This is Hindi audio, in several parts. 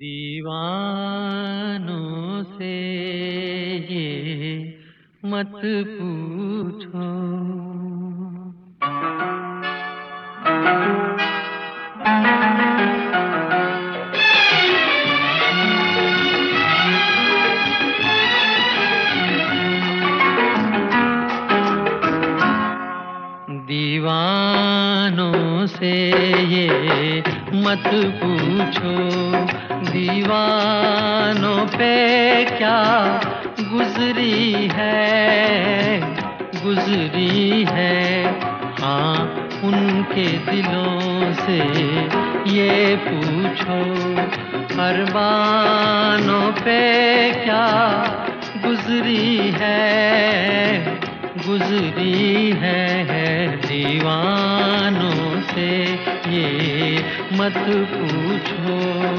दीवानों से ये मत पूछो। दीवानों से ये मत पूछो, दीवानों पे क्या गुजरी है। हाँ, उनके दिलों से ये पूछो, अरमानों पे क्या गुजरी है। दीवानों से ये मत पूछो।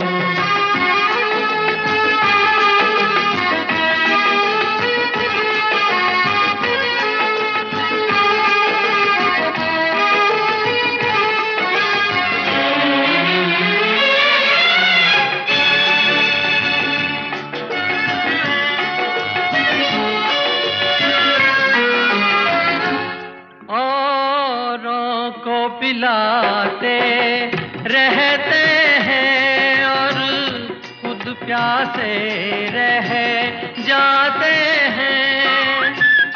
को पिलाते रहते हैं और खुद प्यासे रह जाते हैं।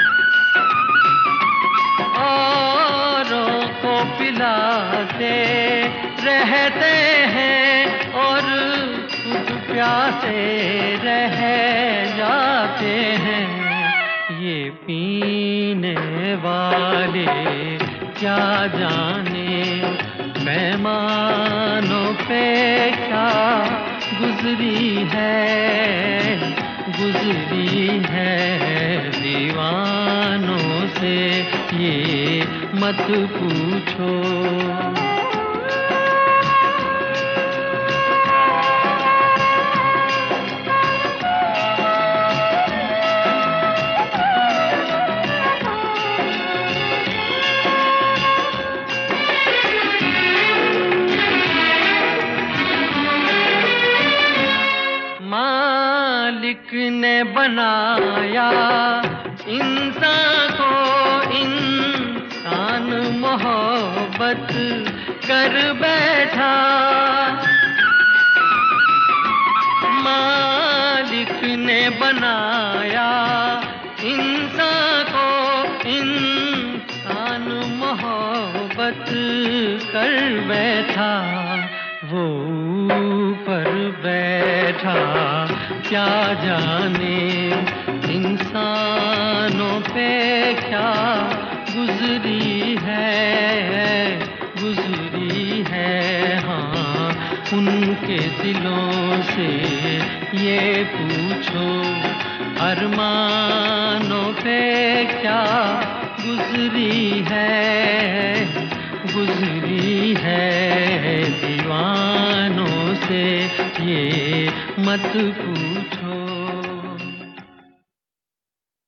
औरों को पिलाते रहते हैं और खुद प्यासे रह जाते हैं। ये पीने वाले क्या जाने पैमानों पे क्या गुजरी है। दीवानों से ये मत पूछो। मालिक ने बनाया इंसान को, इंसान मोहब्बत कर बैठा। मालिक ने बनाया इंसान को, इंसान मोहब्बत कर बैठा। वो ऊपर बैठा क्या जाने इंसानों पे क्या गुजरी है। हाँ, उनके दिलों से ये पूछो, अरमानों पे क्या गुजरी है। दीवानों से ये मत पूछो।